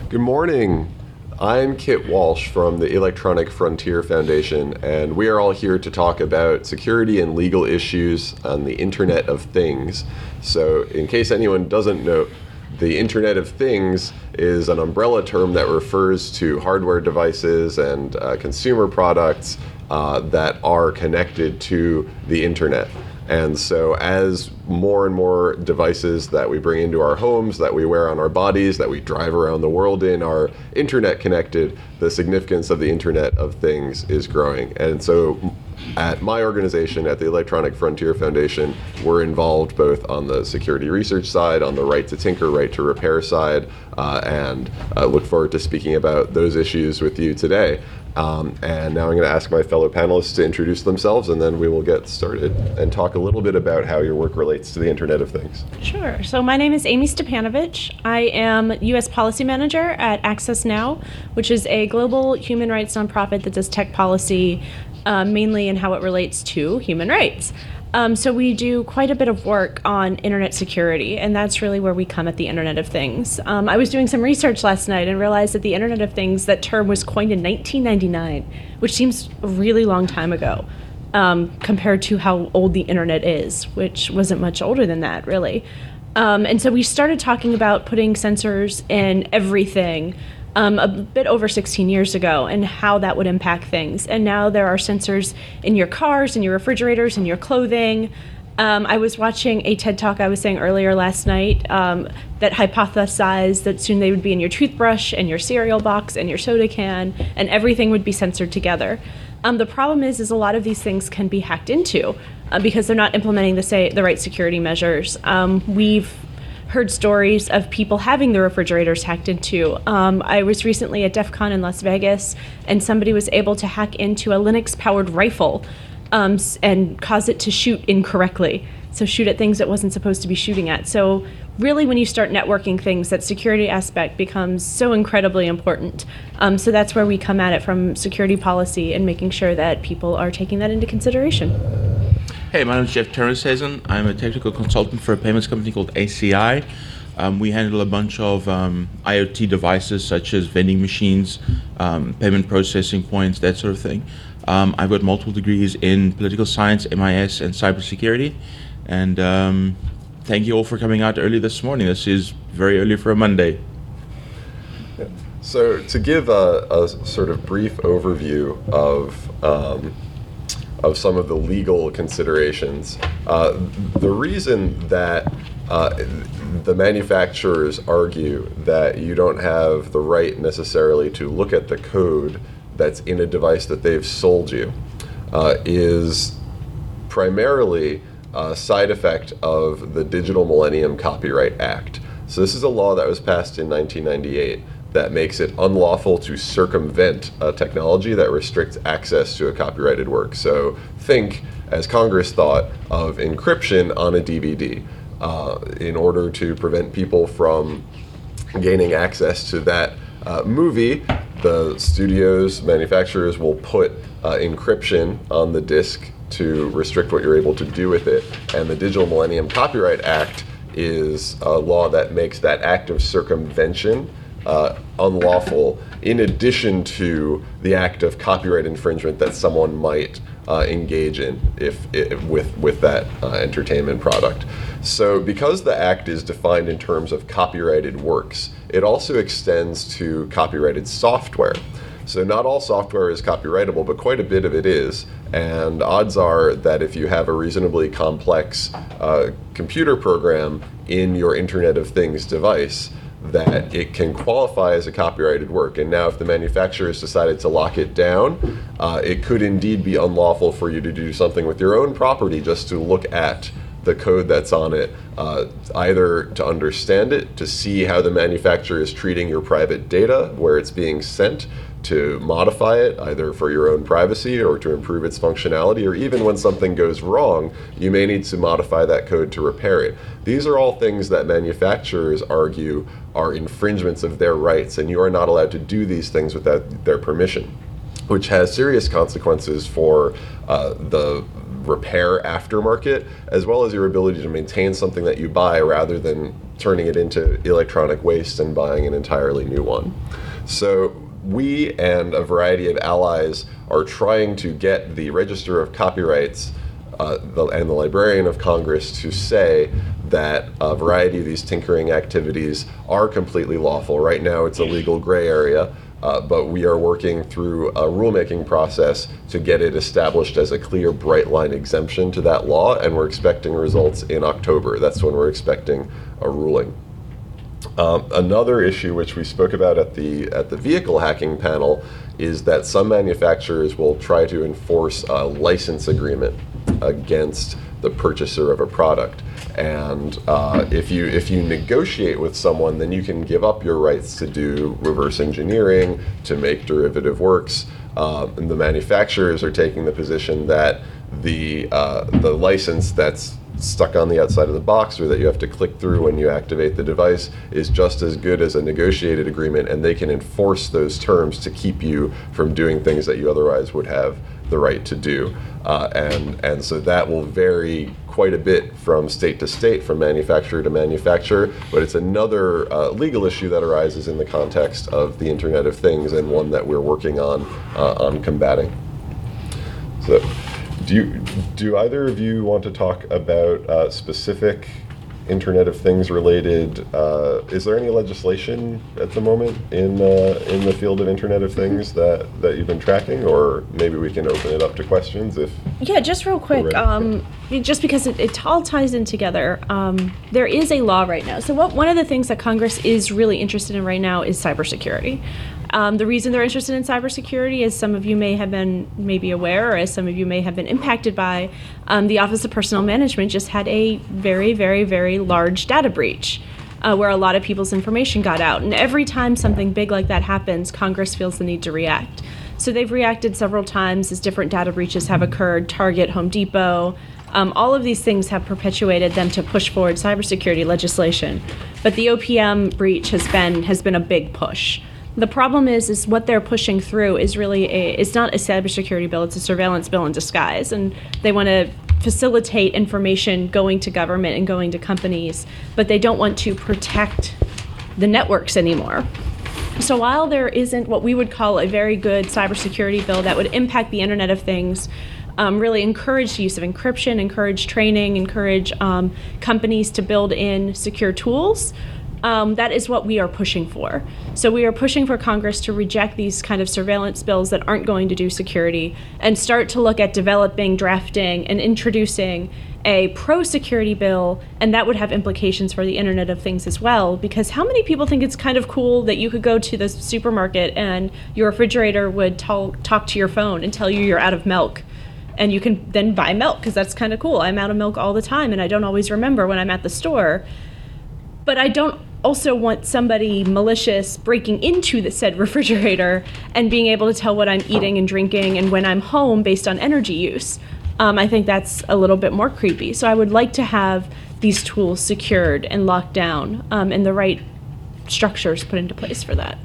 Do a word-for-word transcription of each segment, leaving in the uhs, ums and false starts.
Good morning. I'm Kit Walsh from the Electronic Frontier Foundation, and we are all here to talk about security and legal issues on the Internet of Things. So, in case anyone doesn't know, the Internet of Things is an umbrella term that refers to hardware devices and uh, consumer products uh, that are connected to the Internet. And so as more and more devices that we bring into our homes, that we wear on our bodies, that we drive around the world in are internet connected, the significance of the Internet of Things is growing. And so at my organization, at the Electronic Frontier Foundation, we're involved both on the security research side, on the right to tinker, right to repair side, uh, and uh, look forward to speaking about those issues with you today. Um, and now I'm going to ask my fellow panelists to introduce themselves, and then we will get started and talk a little bit about how your work relates to the Internet of Things. Sure. So my name is Amy Stepanovich. I am U S Policy Manager at Access Now, which is a global human rights nonprofit that does tech policy, uh, mainly in how it relates to human rights. Um, so we do quite a bit of work on internet security, and that's really where we come at the Internet of Things. Um, I was doing some research last night and realized that the Internet of Things, that term was coined in nineteen ninety-nine, which seems a really long time ago um, compared to how old the internet is, which wasn't much older than that, really. Um, and so we started talking about putting sensors in everything Um, a bit over sixteen years ago, and how that would impact things. And now there are sensors in your cars, in your refrigerators, in your clothing. Um, I was watching a TED Talk I was saying earlier last night um, that hypothesized that soon they would be in your toothbrush and your cereal box and your soda can, and everything would be sensored together. Um, the problem is, is a lot of these things can be hacked into uh, because they're not implementing the, say, the right security measures. Um, we've heard stories of people having their refrigerators hacked into. Um, I was recently at DEF CON in Las Vegas, and somebody was able to hack into a Linux-powered rifle um, and cause it to shoot incorrectly. So shoot at things it wasn't supposed to be shooting at. So really, when you start networking things, that security aspect becomes so incredibly important. Um, so that's where we come at it from security policy and making sure that people are taking that into consideration. Hey, my name is Jeff Terrashazen. I'm a technical consultant for a payments company called A C I. Um, we handle a bunch of um, IoT devices such as vending machines, um, payment processing points, that sort of thing. Um, I've got multiple degrees in political science, M I S, and cybersecurity. And um, thank you all for coming out early this morning. This is very early for a Monday. So to give a, a sort of brief overview of um, of some of the legal considerations. Uh, the reason that uh, the manufacturers argue that you don't have the right necessarily to look at the code that's in a device that they've sold you uh, is primarily a side effect of the Digital Millennium Copyright Act. So this is a law that was passed in nineteen ninety-eight that makes it unlawful to circumvent a technology that restricts access to a copyrighted work. So think, as Congress thought, of encryption on a D V D uh, in order to prevent people from gaining access to that uh, movie. The studios, manufacturers will put uh, encryption on the disc to restrict what you're able to do with it. And the Digital Millennium Copyright Act is a law that makes that act of circumvention Uh, unlawful, in addition to the act of copyright infringement that someone might uh, engage in if, if with with that uh, entertainment product. So because the act is defined in terms of copyrighted works, it also extends to copyrighted software. So not all software is copyrightable, but quite a bit of it is. And odds are that if you have a reasonably complex uh, computer program in your Internet of Things device, that it can qualify as a copyrighted work. And now if the manufacturers decided to lock it down, uh, it could indeed be unlawful for you to do something with your own property just to look at the code that's on it, uh, either to understand it, to see how the manufacturer is treating your private data, where it's being sent, to modify it either for your own privacy or to improve its functionality, or even when something goes wrong, you may need to modify that code to repair it. These are all things that manufacturers argue are infringements of their rights, and you are not allowed to do these things without their permission, which has serious consequences for uh, the repair aftermarket, as well as your ability to maintain something that you buy rather than turning it into electronic waste and buying an entirely new one. So we and a variety of allies are trying to get the Register of Copyrights uh, the, and the Librarian of Congress to say that a variety of these tinkering activities are completely lawful. Right now it's a legal gray area, uh, but we are working through a rulemaking process to get it established as a clear, bright line exemption to that law, and we're expecting results in October. That's when we're expecting a ruling. Um, another issue which we spoke about at the at the vehicle hacking panel is that some manufacturers will try to enforce a license agreement against the purchaser of a product. And uh, if you if you negotiate with someone, then you can give up your rights to do reverse engineering, to make derivative works. Uh, and the manufacturers are taking the position that the uh, the license that's stuck on the outside of the box, or that you have to click through when you activate the device, is just as good as a negotiated agreement, and they can enforce those terms to keep you from doing things that you otherwise would have the right to do. Uh, and and so that will vary quite a bit from state to state, from manufacturer to manufacturer, but it's another uh, legal issue that arises in the context of the Internet of Things, and one that we're working on uh, on combating. So do you, do either of you want to talk about uh, specific Internet of Things related, uh, is there any legislation at the moment in uh, in the field of Internet of Things that, that you've been tracking, or maybe we can open it up to questions if... Yeah, just real quick, um, just because it, it all ties in together, um, there is a law right now. So what, one of the things that Congress is really interested in right now is cybersecurity. Um, the reason they're interested in cybersecurity, as some of you may have been maybe aware, or as some of you may have been impacted by, um, the Office of Personnel Management just had a very, very, very large data breach uh, where a lot of people's information got out. And every time something big like that happens, Congress feels the need to react. So they've reacted several times as different data breaches have occurred. Target, Home Depot, um, all of these things have perpetuated them to push forward cybersecurity legislation. But the O P M breach has been has been a big push. The problem is, is what they're pushing through is really a, it's not a cybersecurity bill, it's a surveillance bill in disguise. And they want to facilitate information going to government and going to companies, but they don't want to protect the networks anymore. So while there isn't what we would call a very good cybersecurity bill that would impact the Internet of Things, um, really encourage the use of encryption, encourage training, encourage um, companies to build in secure tools, Um, that is what we are pushing for. So we are pushing for Congress to reject these kind of surveillance bills that aren't going to do security, and start to look at developing, drafting, and introducing a pro-security bill, and that would have implications for the Internet of Things as well, because how many people think it's kind of cool that you could go to the supermarket and your refrigerator would talk, talk to your phone and tell you you're out of milk, and you can then buy milk, because that's kind of cool. I'm out of milk all the time, and I don't always remember when I'm at the store. But I don't also want somebody malicious breaking into the said refrigerator and being able to tell what I'm eating and drinking and when I'm home based on energy use. Um, I think that's a little bit more creepy. So I would like to have these tools secured and locked down, um, and the right structures put into place for that.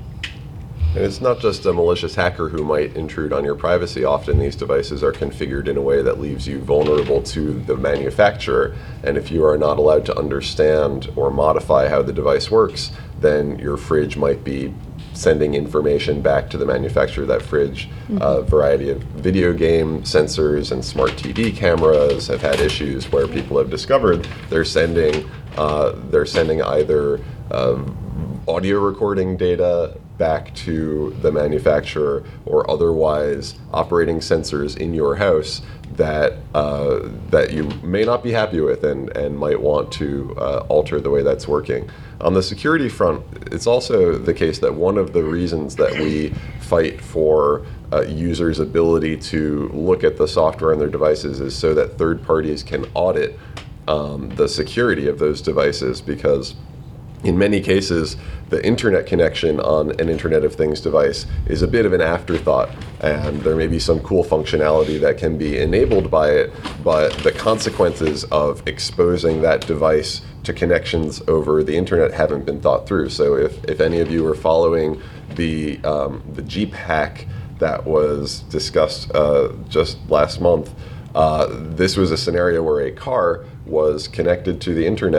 And it's not just a malicious hacker who might intrude on your privacy. Often these devices are configured in a way that leaves you vulnerable to the manufacturer. And if you are not allowed to understand or modify how the device works, then your fridge might be sending information back to the manufacturer of that fridge. Mm-hmm. A variety of video game sensors and smart T V cameras have had issues where people have discovered they're sending, uh, they're sending either uh, audio recording data back to the manufacturer, or otherwise operating sensors in your house that uh, that you may not be happy with, and, and might want to uh, alter the way that's working. On the security front, it's also the case that one of the reasons that we fight for uh, users' ability to look at the software on their devices is so that third parties can audit um, the security of those devices, because in many cases, the internet connection on an Internet of Things device is a bit of an afterthought, and there may be some cool functionality that can be enabled by it, but the consequences of exposing that device to connections over the internet haven't been thought through. So if, if any of you are following the, um, the Jeep hack that was discussed uh, just last month, uh, this was a scenario where a car was connected to the internet,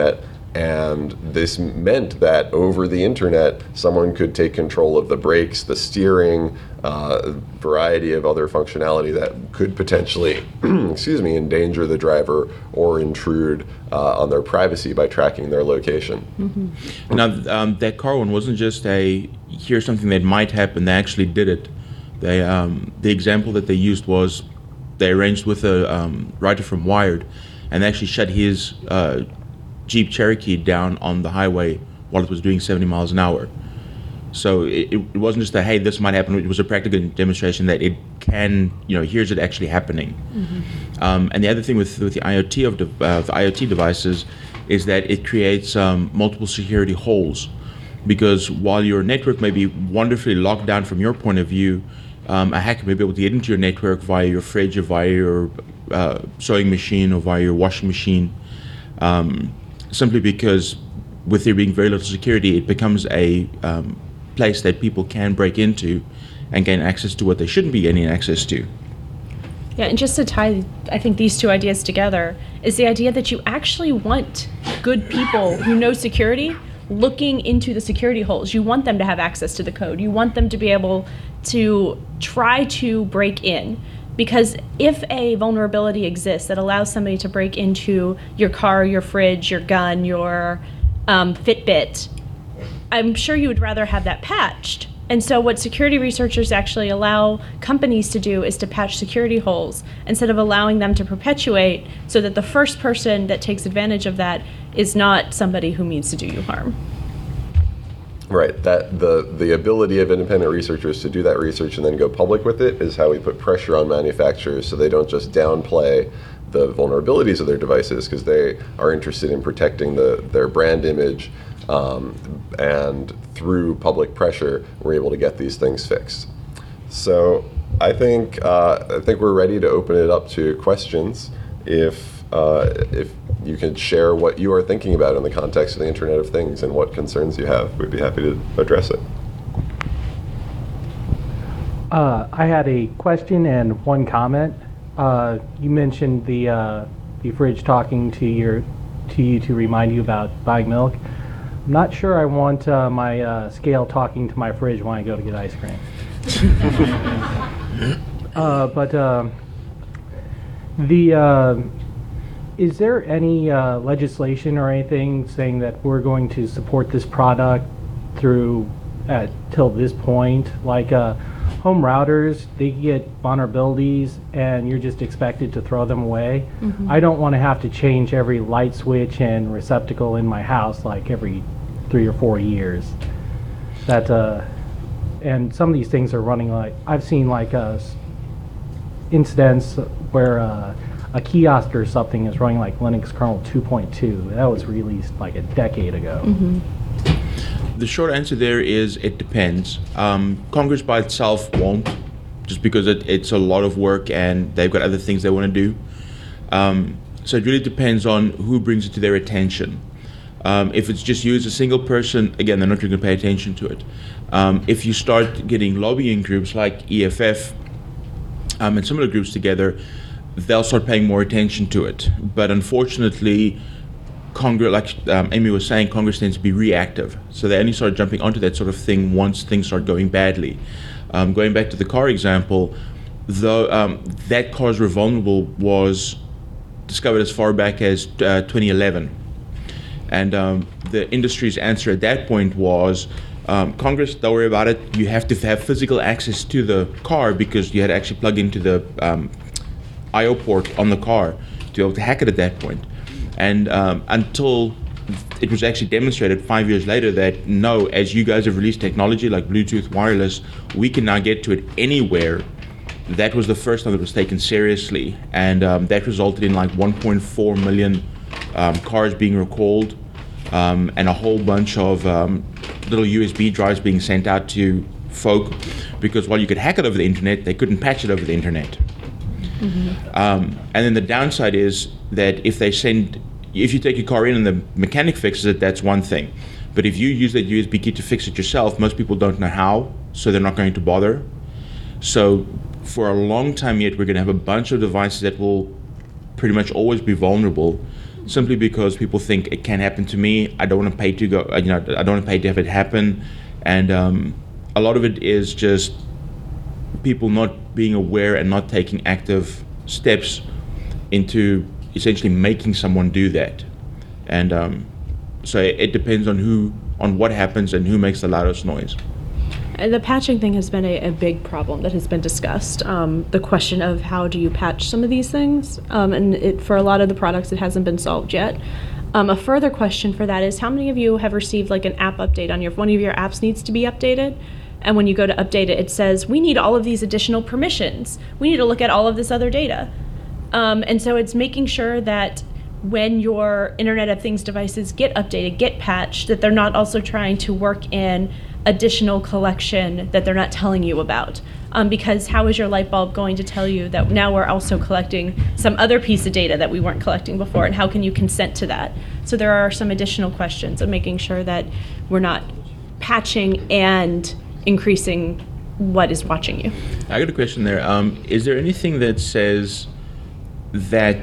and this meant that over the internet, someone could take control of the brakes, the steering, uh, variety of other functionality that could potentially, excuse me, endanger the driver or intrude uh, on their privacy by tracking their location. Mm-hmm. Now, um, that car one wasn't just a, here's something that might happen, they actually did it. They, um, the example that they used was they arranged with a um, writer from Wired, and they actually shut his uh, Jeep Cherokee down on the highway while it was doing seventy miles an hour. So it, it wasn't just a, hey, this might happen. It was a practical demonstration that it can, you know, here's it actually happening. Mm-hmm. Um, and the other thing with, with the IoT of the, uh, the IoT devices is that it creates um, multiple security holes. Because while your network may be wonderfully locked down from your point of view, um, a hacker may be able to get into your network via your fridge or via your uh, sewing machine or via your washing machine. Um, simply because with there being very little security, it becomes a um, place that people can break into and gain access to what they shouldn't be gaining access to. Yeah, and just to tie, I think, these two ideas together is the idea that you actually want good people who know security looking into the security holes. You want them to have access to the code. You want them to be able to try to break in. Because if a vulnerability exists that allows somebody to break into your car, your fridge, your gun, your um, Fitbit, I'm sure you would rather have that patched. And so what security researchers actually allow companies to do is to patch security holes instead of allowing them to perpetuate, so that the first person that takes advantage of that is not somebody who means to do you harm. Right. That the the ability of independent researchers to do that research and then go public with it is how we put pressure on manufacturers so they don't just downplay the vulnerabilities of their devices, because they are interested in protecting the their brand image, um, and through public pressure, we're able to get these things fixed. So I think uh, I think we're ready to open it up to questions. If uh, if you can share what you are thinking about in the context of the Internet of Things and what concerns you have, we'd be happy to address it. Uh, I had a question and one comment. Uh, you mentioned the uh, the fridge talking to your to you to remind you about buying milk. I'm not sure I want uh, my uh, scale talking to my fridge when I go to get ice cream. uh, but uh, the uh, is there any uh, legislation or anything saying that we're going to support this product through uh, till this point? Like uh, home routers, they get vulnerabilities and you're just expected to throw them away. Mm-hmm. I don't want to have to change every light switch and receptacle in my house like every three or four years. That uh, and some of these things are running like, I've seen like uh, incidents where uh, a kiosk or something is running like Linux kernel two point two. That was released like a decade ago. Mm-hmm. The short answer there is it depends. Um, Congress by itself won't, just because it, it's a lot of work and they've got other things they want to do. Um, so it really depends on who brings it to their attention. Um, if it's just you as a single person, again, they're not really going to pay attention to it. Um, if you start getting lobbying groups like E F F um, and similar groups together, they'll start paying more attention to it. But unfortunately, Congress, like um, Amy was saying, Congress tends to be reactive. So they only start jumping onto that sort of thing once things start going badly. Um, going back to the car example, though, um, that cars were vulnerable was discovered as far back as uh, twenty eleven. And um, the industry's answer at that point was, um, Congress, don't worry about it. You have to have physical access to the car because you had to actually plug into the um, I O port on the car to be able to hack it at that point. And um, until it was actually demonstrated five years later that no, as you guys have released technology like Bluetooth wireless, we can now get to it anywhere. That was the first time it was taken seriously. And um, that resulted in like one point four million um, cars being recalled, um, and a whole bunch of um, little U S B drives being sent out to folk, because while you could hack it over the internet, they couldn't patch it over the internet. Mm-hmm. Um, and then the downside is that if they send, if you take your car in and the mechanic fixes it, that's one thing. But if you use that U S B key to fix it yourself, most people don't know how, so they're not going to bother. So for a long time yet, we're going to have a bunch of devices that will pretty much always be vulnerable. simply because people think it can happen to me. I don't want to pay to go. You know, I don't want to pay to have it happen, and um, a lot of it is just people not being aware and not taking active steps into essentially making someone do that. And um, so it, it depends on who, on what happens and who makes the loudest noise. The patching thing has been a, a big problem that has been discussed. Um, the question of how do you patch some of these things, um, and it, for a lot of the products, it hasn't been solved yet. Um, a further question for that is, how many of you have received like an app update on your, if one of your apps needs to be updated, and when you go to update it, it says, we need all of these additional permissions. We need to look at all of this other data. Um, and so it's making sure that when your Internet of Things devices get updated, get patched, that they're not also trying to work in additional collection that they're not telling you about. Um, because how is your light bulb going to tell you that now we're also collecting some other piece of data that we weren't collecting before, and how can you consent to that? So there are some additional questions of making sure that we're not patching and increasing what is watching you. I got a question there. Um, is there anything that says that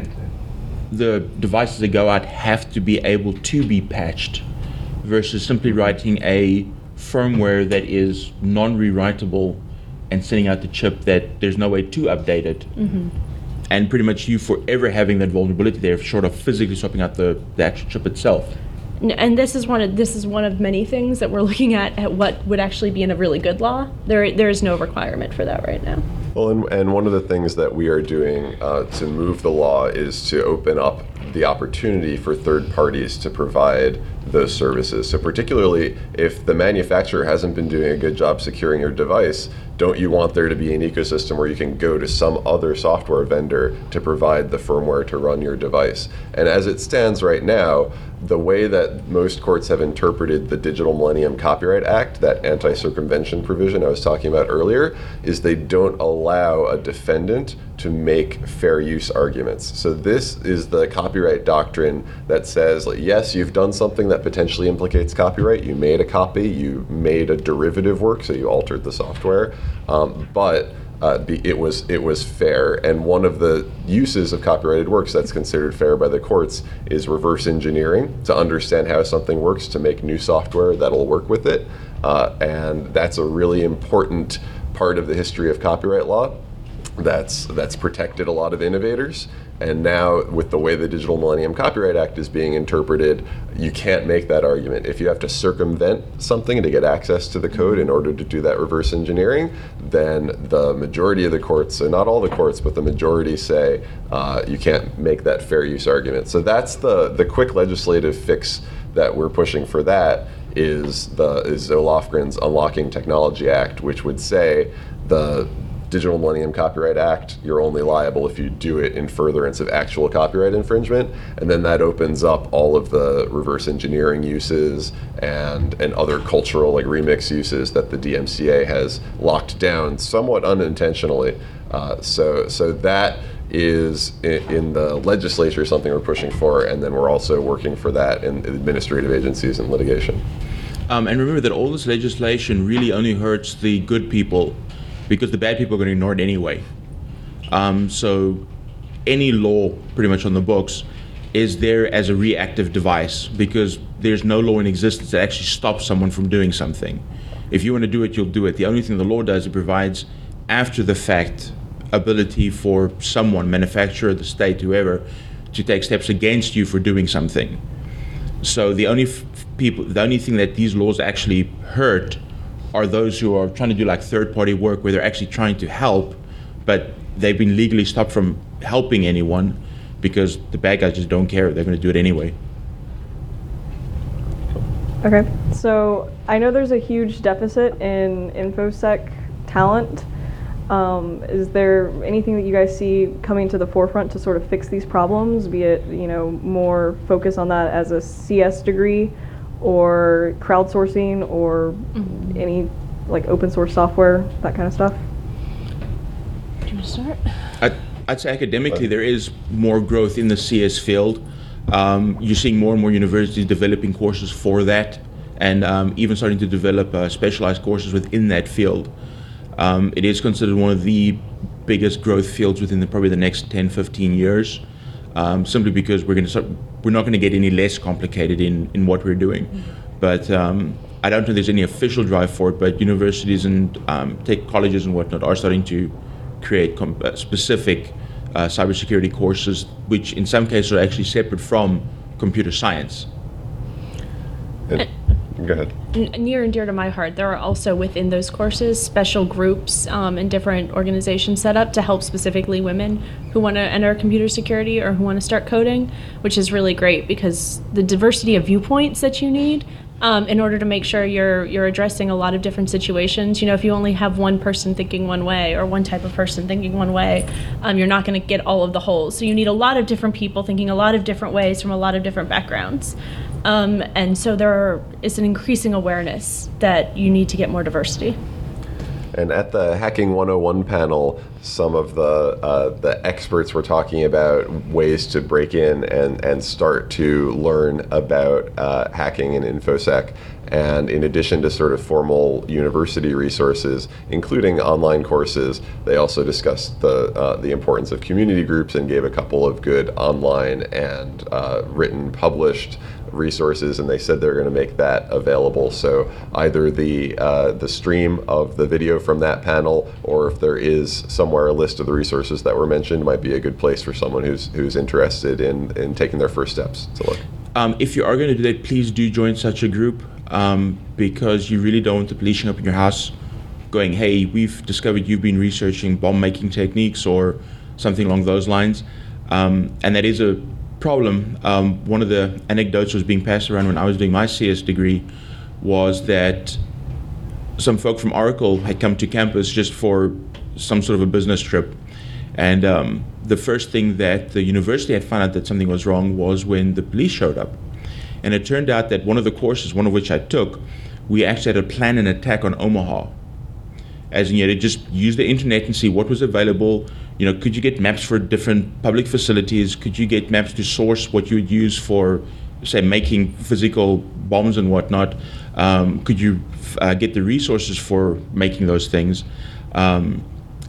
the devices that go out have to be able to be patched versus simply writing a firmware that is non-rewritable and sending out the chip that there's no way to update it? Mm-hmm. And pretty much you forever having that vulnerability there, short of physically swapping out the, the actual chip itself. And this is one of this is one of many things that we're looking at at what would actually be in a really good law. There there is no requirement for that right now. Well, and, and one of the things that we are doing uh, to move the law is to open up the opportunity for third parties to provide those services. So particularly if the manufacturer hasn't been doing a good job securing your device, don't you want there to be an ecosystem where you can go to some other software vendor to provide the firmware to run your device? And as it stands right now, the way that most courts have interpreted the Digital Millennium Copyright Act, that anti-circumvention provision I was talking about earlier, is they don't allow a defendant to make fair use arguments. So this is the copyright doctrine that says, like, yes, you've done something that potentially implicates copyright. You made a copy, you made a derivative work, so you altered the software, um, but Uh, be, it was it was fair. And one of the uses of copyrighted works that's considered fair by the courts is reverse engineering, to understand how something works, to make new software that'll work with it. Uh, and that's a really important part of the history of copyright law that's that's protected a lot of innovators. And now, with the way the Digital Millennium Copyright Act is being interpreted, you can't make that argument. If you have to circumvent something to get access to the code in order to do that reverse engineering, then the majority of the courts, so not all the courts, but the majority say uh, you can't make that fair use argument. So that's the, the quick legislative fix that we're pushing for. That is the is Zoe Lofgren's Unlocking Technology Act, which would say the Digital Millennium Copyright Act, you're only liable if you do it in furtherance of actual copyright infringement, and then that opens up all of the reverse engineering uses and and other cultural, like remix uses, that the D M C A has locked down somewhat unintentionally. Uh, so so that is in, in the legislature something we're pushing for, and then we're also working for that in administrative agencies and litigation. Um, and remember that all this legislation really only hurts the good people, because the bad people are going to ignore it anyway. Um, so any law pretty much on the books is there as a reactive device, because there's no law in existence that actually stops someone from doing something. If you want to do it, you'll do it. The only thing the law does, it provides after the fact ability for someone, manufacturer, the state, whoever, to take steps against you for doing something. So the only f- people, the only thing that these laws actually hurt are those who are trying to do like third-party work where they're actually trying to help, but they've been legally stopped from helping anyone because the bad guys just don't care. They're going to do it anyway. Okay, so I know there's a huge deficit in InfoSec talent. Um, is there anything that you guys see coming to the forefront to sort of fix these problems, be it, you know, more focus on that as a C S degree, or crowdsourcing, or mm-hmm. any like open source software, that kind of stuff? Do you want to start? I'd, I'd say academically there is more growth in the C S field. Um, you're seeing more and more universities developing courses for that, and um, even starting to develop uh, specialized courses within that field. Um, it is considered one of the biggest growth fields within the, probably the next ten, fifteen years. um, simply because we're going to we're not going to get any less complicated in, in what we're doing. But um, I don't know there's any official drive for it, but universities and um, tech colleges and whatnot are starting to create com- uh, specific uh, cybersecurity courses, which in some cases are actually separate from computer science. And, go ahead. N- near and dear to my heart, there are also within those courses special groups um, and different organizations set up to help specifically women who want to enter computer security or who want to start coding, which is really great because the diversity of viewpoints that you need um, in order to make sure you're you're addressing a lot of different situations. You know, if you only have one person thinking one way or one type of person thinking one way, um, you're not going to get all of the holes. So you need a lot of different people thinking a lot of different ways from a lot of different backgrounds. Um, and so there is an increasing awareness that you need to get more diversity. And at the Hacking one oh one panel, some of the uh, the experts were talking about ways to break in and, and start to learn about uh, hacking and InfoSec. And in addition to sort of formal university resources, including online courses, they also discussed the uh, the importance of community groups and gave a couple of good online and uh, written published resources, and they said they're going to make that available. So either the uh, the stream of the video from that panel, or if there is somewhere a list of the resources that were mentioned, might be a good place for someone who's who's interested in, in taking their first steps to look. Um, if you are going to do that, please do join such a group um, because you really don't want the police showing up in your house going, hey, we've discovered you've been researching bomb making techniques or something along those lines. Um, and that is a problem. Um, one of the anecdotes was being passed around when I was doing my C S degree was that some folk from Oracle had come to campus just for some sort of a business trip. And um, the first thing that the university had found out that something was wrong was when the police showed up. And it turned out that one of the courses, one of which I took, we actually had to plan an attack on Omaha. As in, you had to just use the internet and see what was available. You know, could you get maps for different public facilities? Could you get maps to source what you would use for, say, making physical bombs and whatnot? Um, could you uh, get the resources for making those things? Um,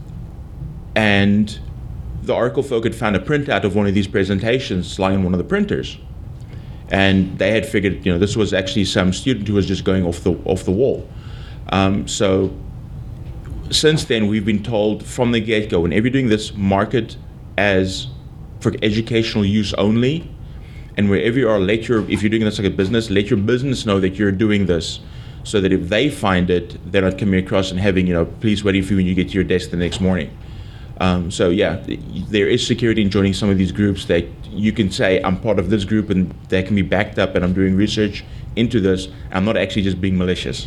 and the Oracle folk had found a printout of one of these presentations lying on one of the printers. And they had figured, you know, this was actually some student who was just going off the off the wall. Um, so since then, we've been told from the get-go, whenever you're doing this, market as for educational use only. And wherever you are, let your, if you're doing this like a business, let your business know that you're doing this so that if they find it, they're not coming across and having, you know, police waiting for you when you get to your desk the next morning. Um, so yeah, there is security in joining some of these groups that you can say, I'm part of this group and that can be backed up and I'm doing research into this. I'm not actually just being malicious.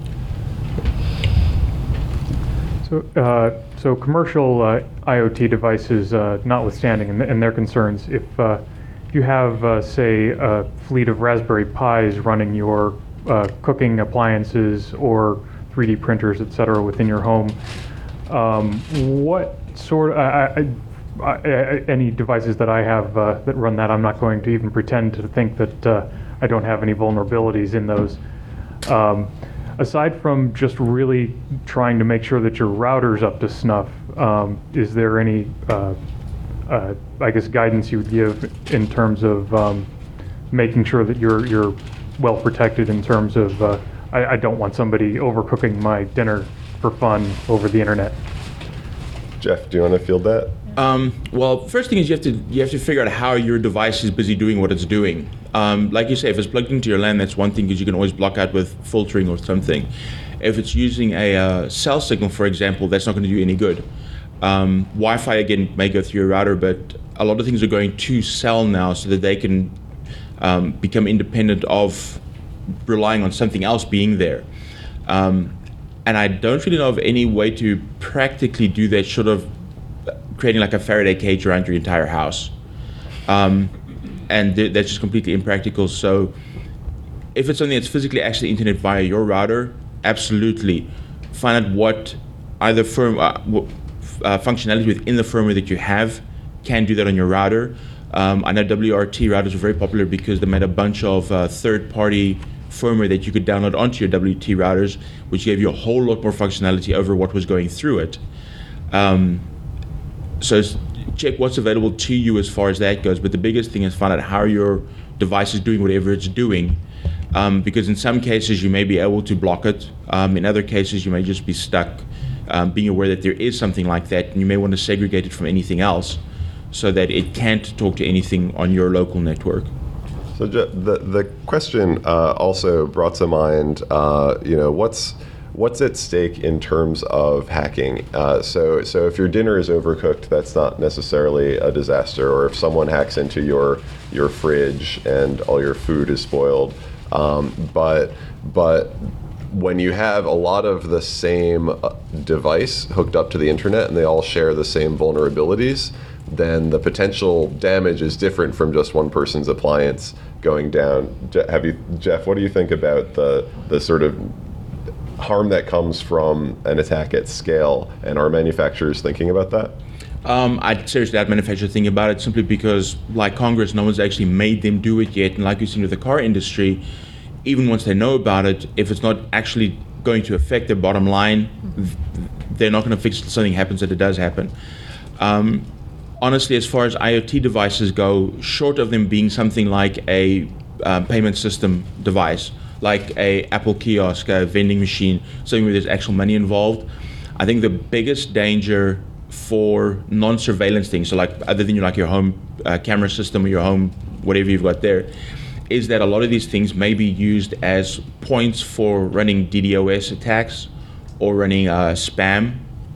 So, uh, so commercial uh, IoT devices uh, notwithstanding and, and their concerns, if uh, you have, uh, say, a fleet of Raspberry Pis running your uh, cooking appliances or three D printers, et cetera, within your home, um, what sort of, I, I, I, any devices that I have uh, that run that, I'm not going to even pretend to think that uh, I don't have any vulnerabilities in those. Um, aside from just really trying to make sure that your router's up to snuff, um, is there any, uh, uh, I guess, guidance you would give in terms of um, making sure that you're you're well protected in terms of, uh, I, I don't want somebody overcooking my dinner for fun over the internet? Jeff, do you want to field that? Um, well, first thing is you have to you have to figure out how your device is busy doing what it's doing. Um, like you say, if it's plugged into your LAN, that's one thing because you can always block out with filtering or something. If it's using a uh, cell signal, for example, that's not going to do you any good. Um, Wi-Fi, again, may go through your router, but a lot of things are going to cell now so that they can um, become independent of relying on something else being there. Um, and I don't really know of any way to practically do that short of creating like a Faraday cage around your entire house. Um, and th- that's just completely impractical. So if it's something that's physically accessing the internet via your router, absolutely find out what either firm uh, w- uh, functionality within the firmware that you have can do that on your router. Um, I know W R T routers are very popular because they made a bunch of uh, third-party firmware that you could download onto your W T routers, which gave you a whole lot more functionality over what was going through it. Um, so check what's available to you as far as that goes. But the biggest thing is find out how your device is doing whatever it's doing. Um, because in some cases you may be able to block it. Um, in other cases you may just be stuck um, being aware that there is something like that, and you may want to segregate it from anything else so that it can't talk to anything on your local network. So the the question uh, also brought to mind, uh, you know, what's what's at stake in terms of hacking. Uh, so so if your dinner is overcooked, that's not necessarily a disaster. Or if someone hacks into your your fridge and all your food is spoiled. Um, but but when you have a lot of the same device hooked up to the internet and they all share the same vulnerabilities, then the potential damage is different from just one person's appliance going down. Je- have you, Jeff? What do you think about the the sort of harm that comes from an attack at scale, and are manufacturers thinking about that? Um, I seriously doubt manufacturers think about it, simply because, like Congress, no one's actually made them do it yet. And like we've seen with the car industry, even once they know about it, if it's not actually going to affect their bottom line, they're not going to fix it. Something happens that it does happen. Um, honestly, as far as IoT devices go, short of them being something like a um, payment system device, like a Apple kiosk, a vending machine, something where there's actual money involved, I think the biggest danger for non-surveillance things, so like other than your, like your home uh, camera system or your home whatever you've got there, is that a lot of these things may be used as points for running D DoS attacks or running uh, spam,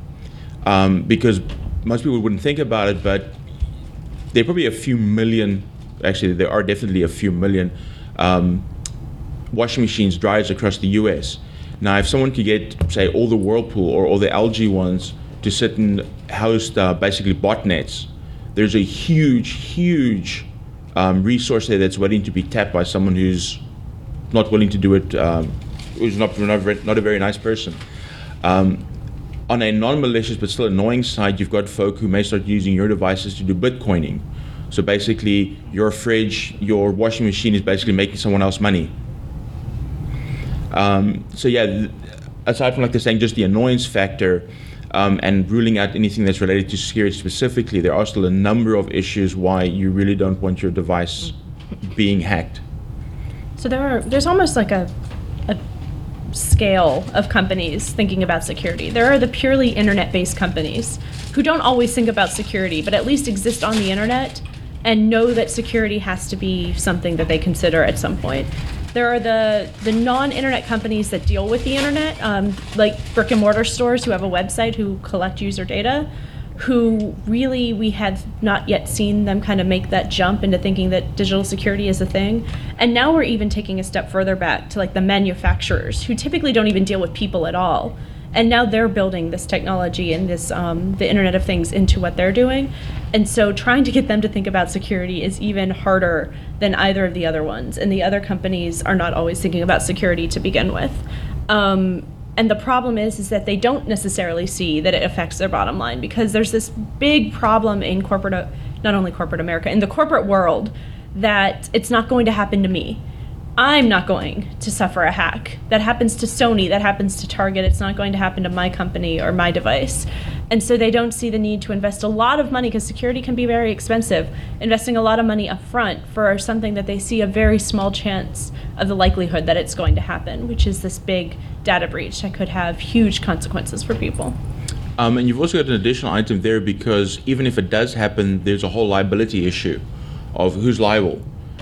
um, because most people wouldn't think about it, but there are probably a few million, actually there are definitely a few million um, washing machines, dryers across the U S. Now if someone could get, say, all the Whirlpool or all the L G ones to sit and host uh, basically botnets, there's a huge, huge um, resource there that's waiting to be tapped by someone who's not willing to do it, um, who's not, not, not a very nice person. Um, on a non-malicious but still annoying side, you've got folk who may start using your devices to do Bitcoining. So basically, your fridge, your washing machine is basically making someone else money. Um, so yeah, th- aside from like they're saying just the annoyance factor, Um, and ruling out anything that's related to security specifically, there are still a number of issues why you really don't want your device being hacked. So there are there's almost like a a scale of companies thinking about security. There are the purely internet-based companies who don't always think about security, but at least exist on the internet and know that security has to be something that they consider at some point. There are the, the non-internet companies that deal with the internet, um, like brick and mortar stores who have a website who collect user data, who really we have not yet seen them kind of make that jump into thinking that digital security is a thing. And now we're even taking a step further back to like the manufacturers who typically don't even deal with people at all. And now they're building this technology and this um, the Internet of Things into what they're doing. And so trying to get them to think about security is even harder than either of the other ones. And the other companies are not always thinking about security to begin with. Um, and the problem is, is that they don't necessarily see that it affects their bottom line, because there's this big problem in corporate, not only corporate America, in the corporate world, that it's not going to happen to me. I'm not going to suffer a hack. That happens to Sony, that happens to Target. It's not going to happen to my company or my device. And so they don't see the need to invest a lot of money, because security can be very expensive, investing a lot of money up front for something that they see a very small chance of the likelihood that it's going to happen, which is this big data breach that could have huge consequences for people. Um, and you've also got an additional item there, because even if it does happen, there's a whole liability issue of who's liable.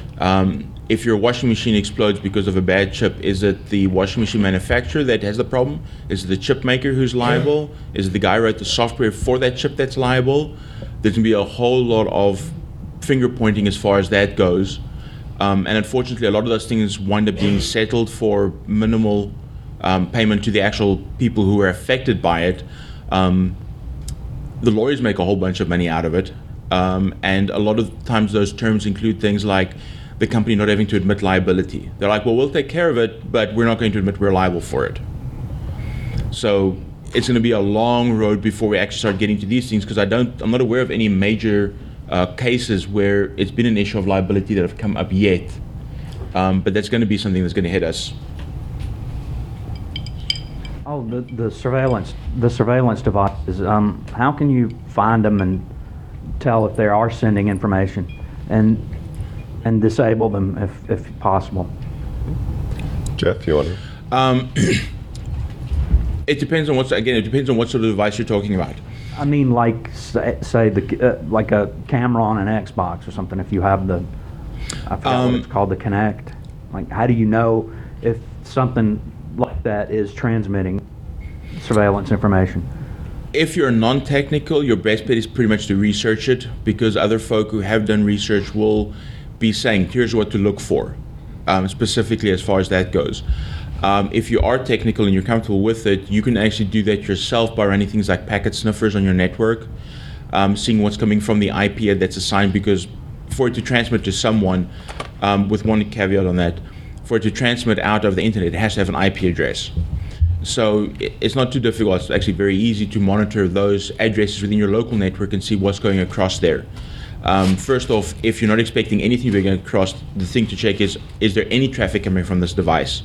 Um, If your washing machine explodes because of a bad chip, is it the washing machine manufacturer that has the problem? Is it the chip maker who's liable? Is it the guy who wrote the software for that chip that's liable? There's going to be a whole lot of finger pointing as far as that goes. Um, and unfortunately, a lot of those things wind up being settled for minimal um, payment to the actual people who are affected by it. Um, the lawyers make a whole bunch of money out of it. Um, and a lot of times those terms include things like the company not having to admit liability. They're like, well, we'll take care of it, but we're not going to admit we're liable for it. So it's going to be a long road before we actually start getting to these things, because I don't, I'm not aware of any major uh, cases where it's been an issue of liability that have come up yet. Um, but that's going to be something that's going to hit us. Oh, the, the surveillance, the surveillance devices. Um, how can you find them and tell if they are sending information, and and disable them if, if possible. Jeff, you want to? Um, it depends on what's again. It depends on what sort of device you're talking about. I mean, like say, say the uh, like a camera on an Xbox or something. If you have the, I forgot Um, what it's called, the Kinect. Like, how do you know if something like that is transmitting surveillance information? If you're non-technical, your best bet is pretty much to research it, because other folk who have done research will be saying, here's what to look for, um, specifically as far as that goes. Um, if you are technical and you're comfortable with it, you can actually do that yourself by running things like packet sniffers on your network, um, seeing what's coming from the I P that's assigned, because for it to transmit to someone, um, with one caveat on that, for it to transmit out of the internet, it has to have an I P address. So it's not too difficult. It's actually very easy to monitor those addresses within your local network and see what's going across there. Um, first off, if you're not expecting anything to go across, the thing to check is, is there any traffic coming from this device?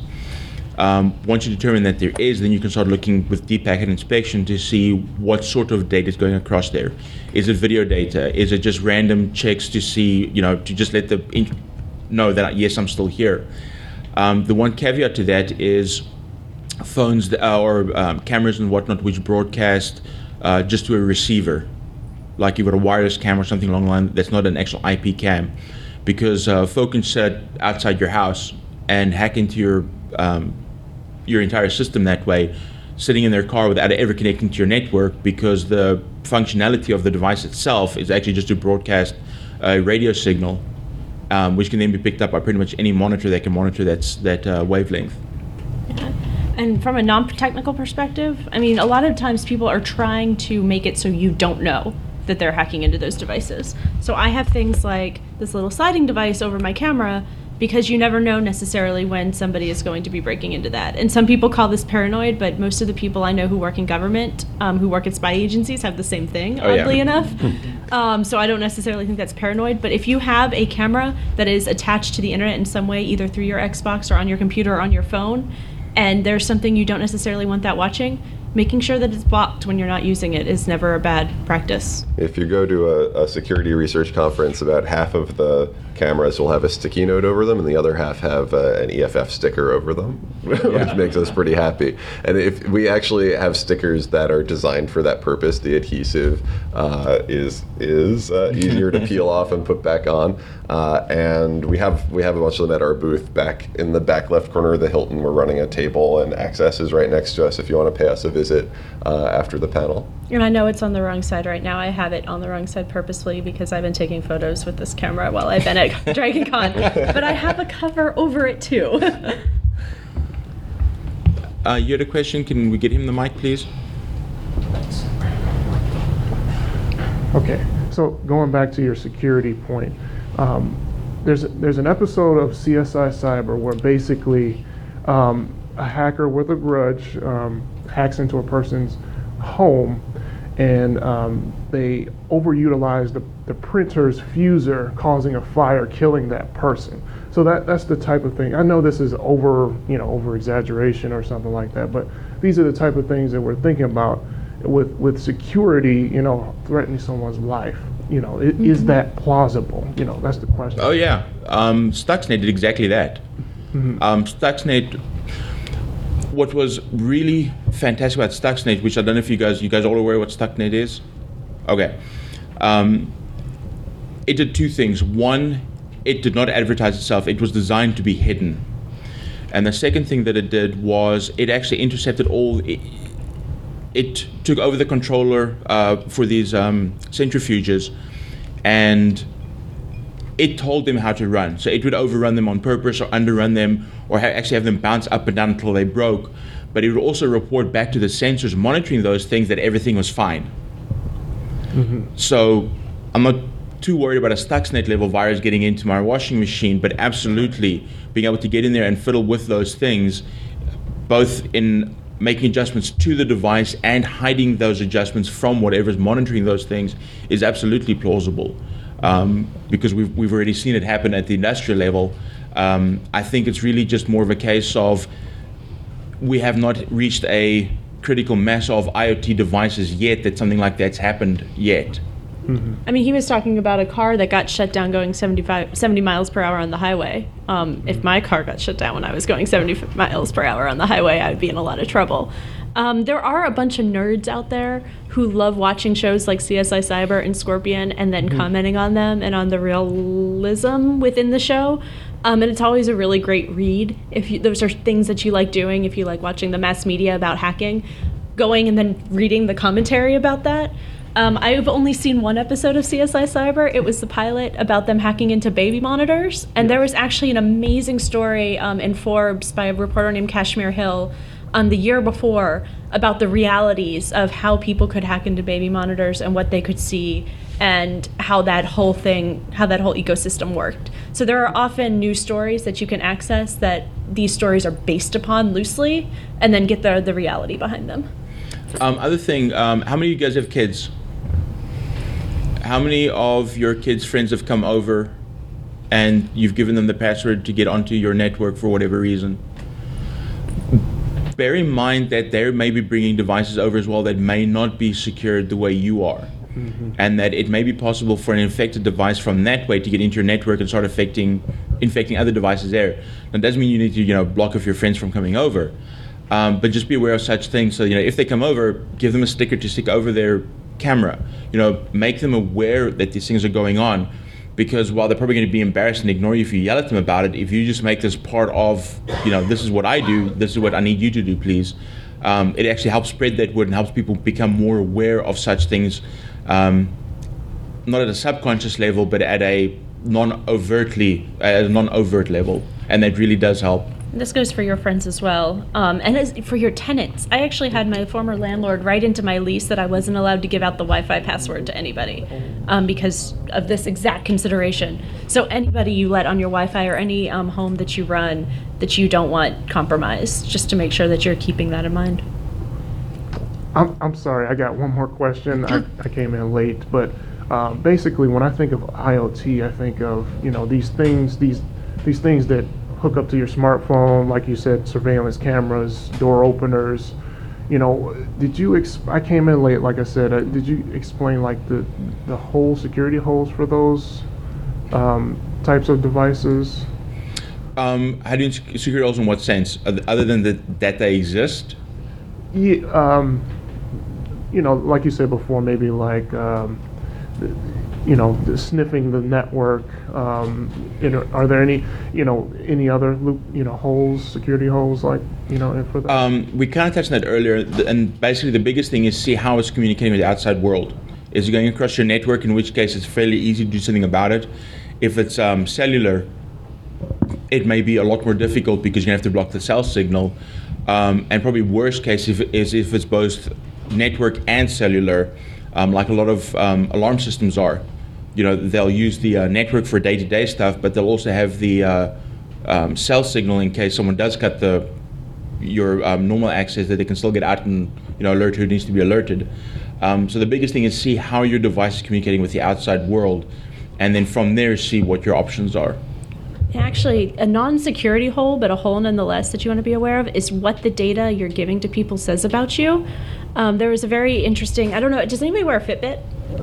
Um, once you determine that there is, then you can start looking with deep packet inspection to see what sort of data is going across there. Is it video data? Is it just random checks to see, you know, to just let the in- know that, yes, I'm still here? Um, the one caveat to that is phones that, uh, or um, cameras and whatnot which broadcast uh, just to a receiver, like you've got a wireless camera or something along the line that's not an actual I P cam, because uh, folk can sit outside your house and hack into your um, your entire system that way, sitting in their car without ever connecting to your network, because the functionality of the device itself is actually just to broadcast a radio signal, um, which can then be picked up by pretty much any monitor that can monitor that's, that uh, wavelength. Yeah. And from a non-technical perspective, I mean, a lot of times people are trying to make it so you don't know that they're hacking into those devices. So I have things like this little sliding device over my camera, because you never know necessarily when somebody is going to be breaking into that. And some people call this paranoid, but most of the people I know who work in government, um, who work at spy agencies, have the same thing, Oh, yeah. oddly enough. Um, so I don't necessarily think that's paranoid, but if you have a camera that is attached to the internet in some way, either through your Xbox or on your computer or on your phone, and there's something you don't necessarily want that watching, making sure that it's blocked when you're not using it is never a bad practice. If you go to a, a security research conference, about half of the cameras will have a sticky note over them, and the other half have uh, an E F F sticker over them, which Yeah. makes us pretty happy. And if we actually have stickers that are designed for that purpose, the adhesive uh, is is uh, easier to peel off and put back on. Uh, and we have we have a bunch of them at our booth back in the back left corner of the Hilton. We're running a table, and access is right next to us if you want to pay us a visit uh, after the panel. And I know it's on the wrong side right now. I have it on the wrong side purposefully because I've been taking photos with this camera while I've been at DragonCon. But I have a cover over it too. Uh, you had a question. Can we get him the mic, please? Okay, so going back to your security point, um, there's there's an episode of C S I Cyber where basically um, a hacker with a grudge um, hacks into a person's home, and um, they overutilize the, the printer's fuser, causing a fire, killing that person. So that that's the type of thing. I know this is over, you know, over exaggeration or something like that, but these are the type of things that we're thinking about with with security, you know, threatening someone's life. You know, i- is that plausible? You know, that's the question. Oh yeah, um, Stuxnet did exactly that. Um, Stuxnet. What was really fantastic about Stuxnet, which I don't know if you guys, you guys all aware what Stuxnet is? Okay. Um, it did two things. One, it did not advertise itself. It was designed to be hidden. And the second thing that it did was it actually intercepted all. It, it took over the controller uh, for these um, centrifuges, and it told them how to run. So it would overrun them on purpose or underrun them, or ha- actually have them bounce up and down until they broke. But it would also report back to the sensors monitoring those things that everything was fine. So I'm not too worried about a Stuxnet level virus getting into my washing machine, but absolutely being able to get in there and fiddle with those things, both in making adjustments to the device and hiding those adjustments from whatever's monitoring those things, is absolutely plausible. Um, because we've, we've already seen it happen at the industrial level. Um, I think it's really just more of a case of we have not reached a critical mass of IoT devices yet that something like that's happened yet. I mean, he was talking about a car that got shut down going seventy-five, seventy miles per hour on the highway. Um, if my car got shut down when I was going seventy miles per hour on the highway, I would be in a lot of trouble. Um, there are a bunch of nerds out there who love watching shows like C S I Cyber and Scorpion and then commenting on them and on the realism within the show. Um, and it's always a really great read. If you, those are things that you like doing, if you like watching the mass media about hacking, going and then reading the commentary about that. Um, I've only seen one episode of C S I Cyber. It was the pilot about them hacking into baby monitors. And there was actually an amazing story um, in Forbes by a reporter named Kashmir Hill um, the year before about the realities of how people could hack into baby monitors and what they could see and how that whole thing, how that whole ecosystem worked. So there are often news stories that you can access that these stories are based upon loosely and then get the, the reality behind them. Um, other thing, um, how many of you guys have kids? How many of your kids' friends have come over and you've given them the password to get onto your network for whatever reason? Bear in mind that they may be bringing devices over as well that may not be secured the way you are. Mm-hmm. And that it may be possible for an infected device from that way to get into your network and start affecting, infecting other devices there. That doesn't mean you need to, you know, block off your friends from coming over. Um, but just be aware of such things. So, you know, if they come over, give them a sticker to stick over their camera. You know, make them aware that these things are going on. Because while they're probably going to be embarrassed and ignore you if you yell at them about it, if you just make this part of, you know, this is what I do, this is what I need you to do, please. Um, it actually helps spread that word and helps people become more aware of such things, um, not at a subconscious level, but at a non-overtly, at a non-overt level, and that really does help. This goes for your friends as well, um, and as for your tenants. I actually had my former landlord write into my lease that I wasn't allowed to give out the Wi-Fi password to anybody um, because of this exact consideration. So anybody you let on your Wi-Fi or any um, home that you run that you don't want compromised, just to make sure that you're keeping that in mind. I'm, I'm sorry, I got one more question. I, I came in late, but um, basically when I think of IoT, I think of, you know, these things, these these things that hook up to your smartphone, like you said, surveillance cameras, door openers. You know, did you, exp- I came in late, like I said, uh, did you explain like the, the whole security holes for those um, types of devices? Um, how do you security holes in what sense? Other than the, that they exist? Yeah, um, you know, like you said before, maybe like, um, the, you know, the sniffing the network. Um, you know, are there any, you know, any other loop, you know, holes, security holes, like, you know, for that? Um, we kind of touched on that earlier, and basically the biggest thing is see how it's communicating with the outside world. Is it going across your network, in which case it's fairly easy to do something about it. If it's um, cellular, it may be a lot more difficult because you're going to have to block the cell signal. Um, and probably worst case if, is if it's both network and cellular, um, like a lot of um, alarm systems are. You know, they'll use the uh, network for day-to-day stuff, but they'll also have the uh, um, cell signal in case someone does cut the your um, normal access, that they can still get out and, you know, alert who needs to be alerted. Um, so the biggest thing is see how your device is communicating with the outside world, and then from there see what your options are. Actually, a non-security hole, but a hole nonetheless that you want to be aware of, is what the data you're giving to people says about you. Um, there was a very interesting, I don't know, does anybody wear a Fitbit?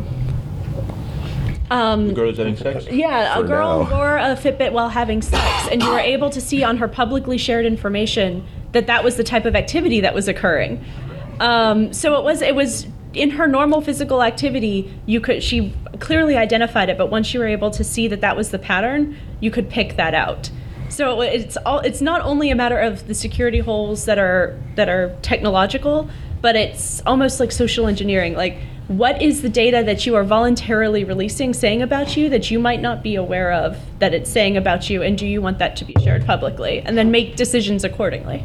Um, The girl is having sex? Yeah, For a girl now. wore a Fitbit while having sex, and you were able to see on her publicly shared information that that was the type of activity that was occurring. Um, so it was, it was in her normal physical activity, you could, she clearly identified it, but once you were able to see that that was the pattern, you could pick that out. So it's all, it's not only a matter of the security holes that are that are technological, but it's almost like social engineering. Like, what is the data that you are voluntarily releasing saying about you that you might not be aware of that it's saying about you, and do you want that to be shared publicly? And then make decisions accordingly.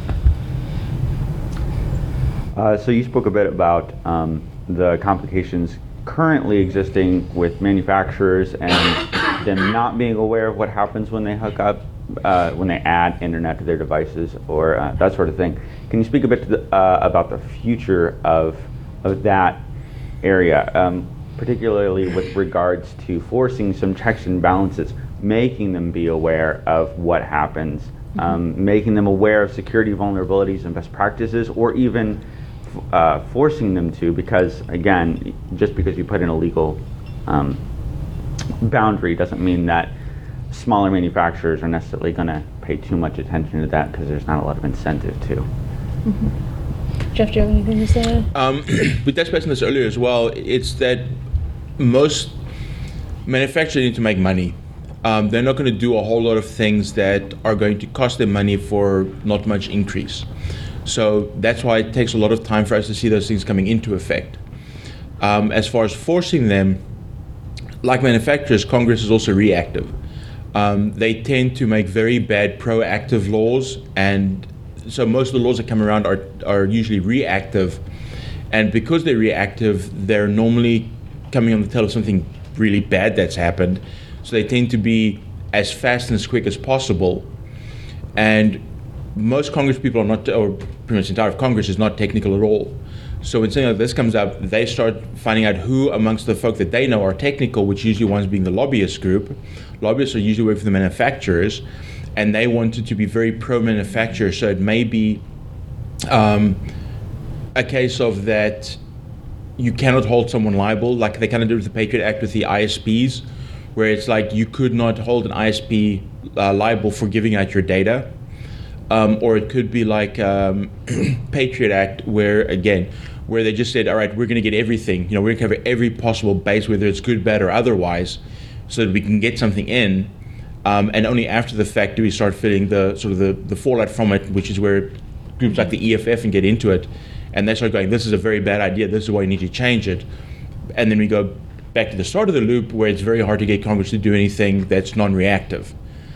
Uh, so you spoke a bit about um, the complications currently existing with manufacturers and them not being aware of what happens when they hook up, uh, when they add internet to their devices, or uh, that sort of thing. Can you speak a bit to the, uh, about the future of of that area, um, particularly with regards to forcing some checks and balances, making them be aware of what happens, um, making them aware of security vulnerabilities and best practices, or even uh, forcing them to, because again, just because you put in a legal um, boundary doesn't mean that smaller manufacturers are necessarily going to pay too much attention to that, because there's not a lot of incentive to. Mm-hmm. Jeff, do you have anything to say? Um, we touched on this earlier as well. It's that most manufacturers need to make money. Um, they're not going to do a whole lot of things that are going to cost them money for not much increase. So that's why it takes a lot of time for us to see those things coming into effect. Um, as far as forcing them, like manufacturers, Congress is also reactive. Um, they tend to make very bad proactive laws, and so most of the laws that come around are, are usually reactive. And because they're reactive, they're normally coming on the tail of something really bad that's happened. So they tend to be as fast and as quick as possible. And most Congress people are not, or pretty much the entire of Congress is not technical at all. So when something like this comes up, they start finding out who amongst the folk that they know are technical, which usually ones being the lobbyist group. Lobbyists are usually working for the manufacturers, and they wanted to be very pro-manufacturer. So it may be um, a case of that you cannot hold someone liable, like they kind of did with the Patriot Act with the I S Ps, where it's like you could not hold an I S P uh, liable for giving out your data. Um, or it could be like um, Patriot Act, where again, where they just said, all right, we're going to get everything. You know, we're going to cover every possible base, whether it's good, bad, or otherwise, so that we can get something in. Um, and only after the fact do we start feeling the sort of the, the fallout from it, which is where groups like the E F F and get into it, and they start going, this is a very bad idea. This is why you need to change it. And then we go back to the start of the loop, where it's very hard to get Congress to do anything that's non-reactive.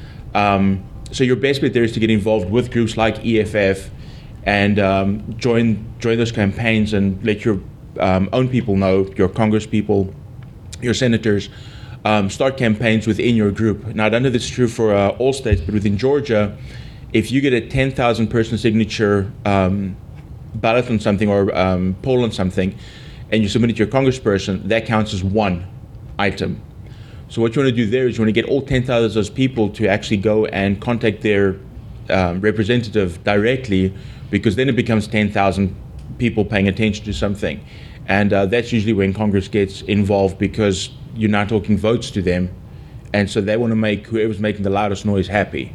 Um, So your best bet there is to get involved with groups like E F F and um, join join those campaigns and let your um, own people know, your Congress people, your senators, um, start campaigns within your group. Now, I don't know if it's true for uh, all states, but within Georgia, if you get a ten thousand person signature um, ballot on something or um, poll on something, and you submit it to your congressperson, that counts as one item. So what you want to do there is you want to get all ten thousand of those people to actually go and contact their um, representative directly, because then it becomes ten thousand people paying attention to something. And uh, that's usually when Congress gets involved, because you're now talking votes to them. And so they want to make whoever's making the loudest noise happy.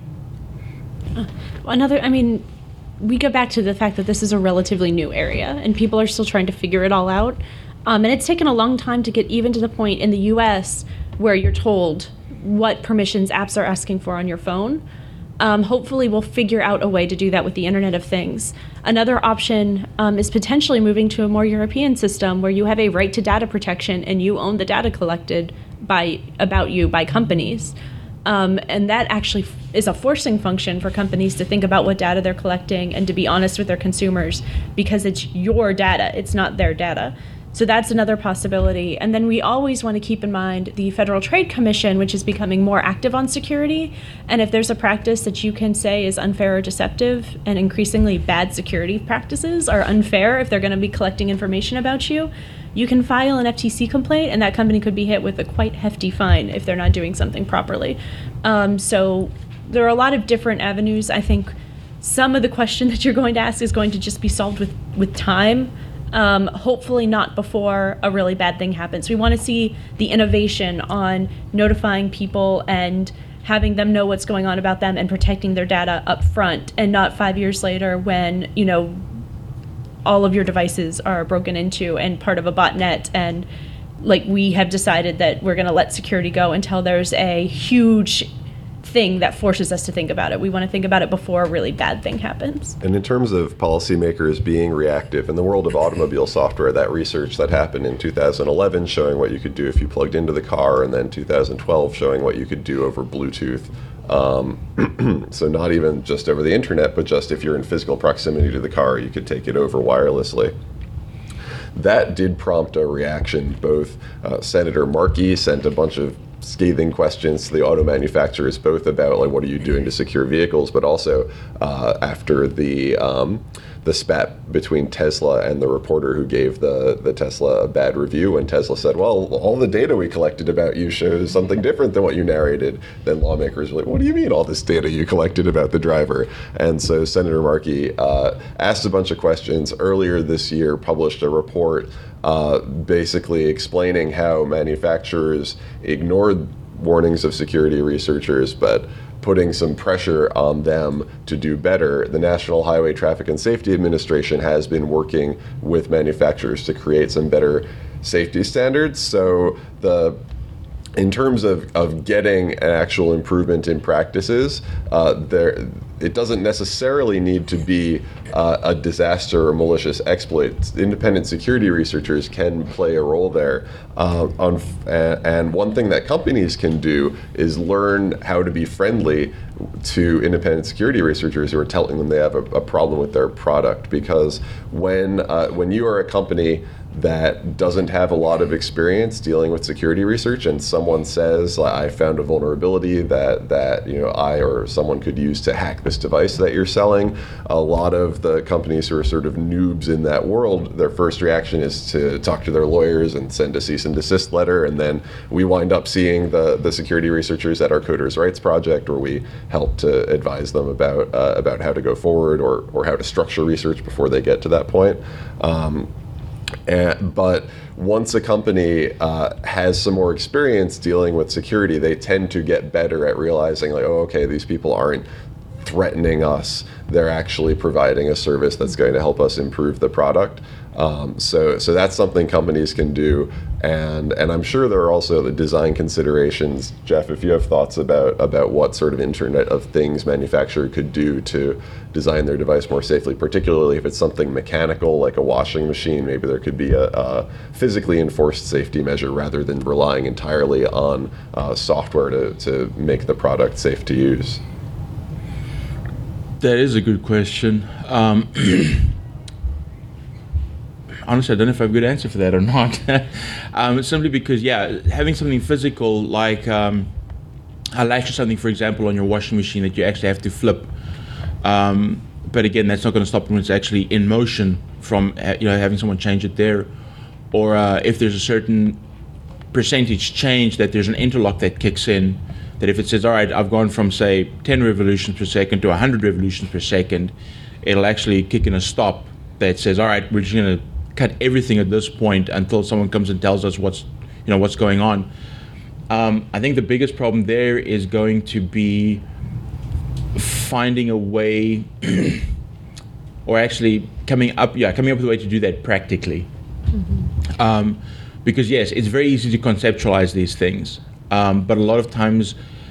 Uh, another, I mean, we go back to the fact that this is a relatively new area and people are still trying to figure it all out. Um, and it's taken a long time to get even to the point in the U S where you're told what permissions apps are asking for on your phone. Um, hopefully we'll figure out a way to do that with the Internet of Things. Another option um, is potentially moving to a more European system where you have a right to data protection and you own the data collected by about you by companies. Um, and that actually f- is a forcing function for companies to think about what data they're collecting and to be honest with their consumers, because it's your data, it's not their data. So that's another possibility. And then we always want to keep in mind the Federal Trade Commission, which is becoming more active on security. And if there's a practice that you can say is unfair or deceptive, and increasingly bad security practices are unfair if they're going to be collecting information about you, you can file an F T C complaint, and that company could be hit with a quite hefty fine if they're not doing something properly. Um, so there are a lot of different avenues. I think some of the question that you're going to ask is going to just be solved with, with time. Um, hopefully not before a really bad thing happens. We want to see the innovation on notifying people and having them know what's going on about them and protecting their data up front, and not five years later when, you know, all of your devices are broken into and part of a botnet, and like we have decided that we're going to let security go until there's a huge thing that forces us to think about it. We want to think about it before a really bad thing happens. And in terms of policymakers being reactive, in the world of automobile software, that research that happened in two thousand eleven showing what you could do if you plugged into the car, and then two thousand twelve showing what you could do over Bluetooth. Um, so not even just over the internet, but just if you're in physical proximity to the car, you could take it over wirelessly. That did prompt a reaction. Both uh, Senator Markey sent a bunch of scathing questions to the auto manufacturers, both about like what are you doing to secure vehicles, but also uh, after the um, the spat between Tesla and the reporter who gave the, the Tesla a bad review when Tesla said, well, all the data we collected about you shows something different than what you narrated. Then lawmakers were like, what do you mean all this data you collected about the driver? And so Senator Markey uh, asked a bunch of questions. Earlier this year, published a report uh, basically explaining how manufacturers ignored warnings of security researchers, but putting some pressure on them to do better. The National Highway Traffic and Safety Administration has been working with manufacturers to create some better safety standards. So the in terms of, of getting an actual improvement in practices, uh, there it doesn't necessarily need to be uh, a disaster or malicious exploit. Independent security researchers can play a role there. Uh, on, and one thing that companies can do is learn how to be friendly to independent security researchers who are telling them they have a, a problem with their product. Because when uh, when you are a company that doesn't have a lot of experience dealing with security research, and someone says, I found a vulnerability that, that you know I or someone could use to hack this device that you're selling, a lot of the companies who are sort of noobs in that world, their first reaction is to talk to their lawyers and send a cease and desist letter, and then we wind up seeing the, the security researchers at our Coders Rights Project, where we help to advise them about uh, about how to go forward or, or how to structure research before they get to that point. Um, And, but once a company uh, has some more experience dealing with security, they tend to get better at realizing, like, oh, okay, these people aren't threatening us. They're actually providing a service that's going to help us improve the product. Um, so, so that's something companies can do, and and I'm sure there are also the design considerations. Jeff, if you have thoughts about about what sort of Internet of Things manufacturer could do to design their device more safely, particularly if it's something mechanical like a washing machine, maybe there could be a, a physically enforced safety measure rather than relying entirely on uh, software to, to make the product safe to use. That is a good question. Um, honestly, I don't know if I have a good answer for that or not. um, simply because, yeah, having something physical like um, a latch or something, for example, on your washing machine that you actually have to flip. Um, but again, that's not going to stop when it's actually in motion from you know having someone change it there. Or uh, if there's a certain percentage change, that there's an interlock that kicks in, that if it says, all right, I've gone from, say, ten revolutions per second to one hundred revolutions per second, it'll actually kick in a stop that says, all right, we're just going to cut everything at this point until someone comes and tells us what's, you know, what's going on. Um, I think the biggest problem there is going to be finding a way, or actually coming up, yeah, coming up with a way to do that practically. Mm-hmm. Um, because yes, it's very easy to conceptualize these things, um, but a lot of times,